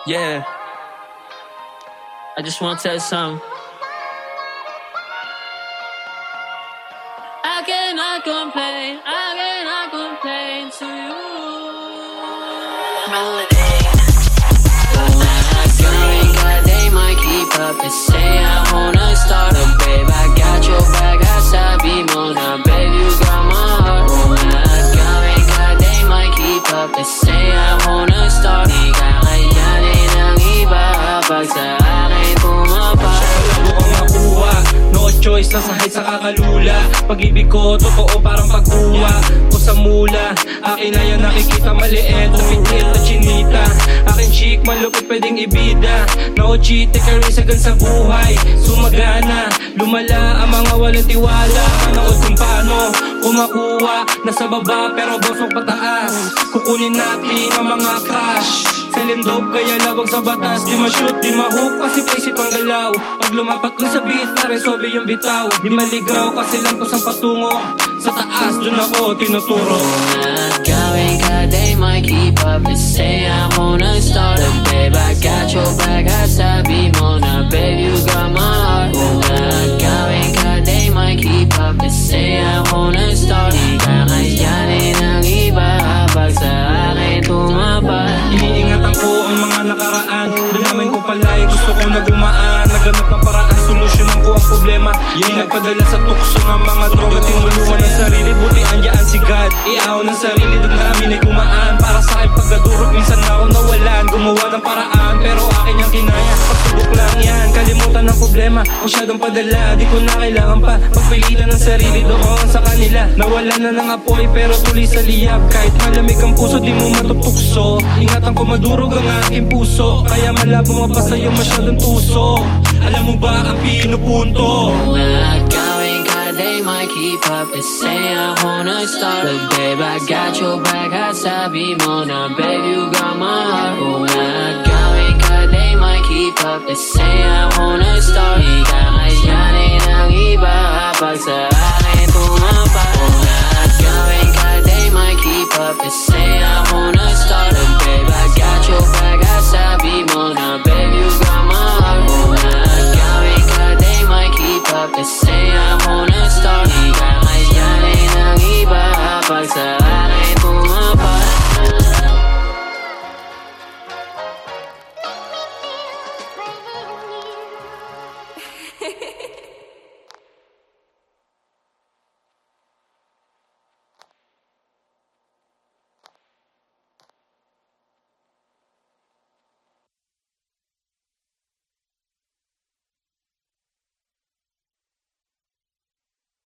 Yeah, I just want to tell you something. I cannot complain to you. Melody. When I going, God, they might keep up and say I wanna start a babe. I got your back, I sabi mo na, babe, you got my heart. When I going, God, they might keep up and say I wanna start. Di kakayanin ang iba pag sa akin pumapasok. Wala mo kang makuha, no choice, nasa height sa kakalula. Pag-ibig ko, totoo parang pagkuha ko sa mula. Akin na yan nakikita maliit, na pitil na chinita. Akin chick, malupit pwedeng ibida. No cheat, take a risk agad sa buhay. Sumagana, lumala ang mga walang tiwala. Manood kung paano kumakuha, nasa baba pero bosok pataas. Kukunin natin ang mga crush. Selling dope kaya lawag sa batas. Di ma-shoot, di ma-hook kasi paisip ang galaw. Pag lumapat ko sa beat, pare sobe yung bitaw. Di maligaw kasi lang ko sa patungo. Sa taas, dun ako tinuturo. Not going, God, they might keep up and say I wanna start a babe. I got your back, I sabi mo na, babe, you got my heart. Not going, God, they might keep up and say I wanna start. Di kakayanin ang iba pag sa akin tumapad. Iniingatan ko ang mga nakaraan. Dalamin ko pala'y gusto ko na gumaan. Naganap ng paraan, solusyonan ko ang problema. Yung nagpadala sa tukso ng mga droga. Tinulungan ng sarili, buti andyan si God. Iaw ng sarili, doon namin ay gumaan. Para sa akin pagkadurog, minsan na ako nawalan. Gumawa ng paraan, pero akin yung kinaya. Pagsubok lang yan, kalimutan ng problema. Masyadong padala, di ko na kailangan pa pagpilitan ng sarili doon sa kanila. Nawala na ng apoy, pero tuloy sa liyab. Kahit malamig ang puso, di mo matutukso. Ingatan ko madurog ang aking puso. Kaya malabo mapasa yung masyadong tuso. Alam mo ba ang pinupunto? Not going, God, they might keep up and say I wanna start a babe. I got your back, I sabi mo na, babe, you got my heart. Not going, God, they might keep up and say I wanna start. Di kakayanin ang iba pag sa akin tumapad. Not going, God, they might keep up and say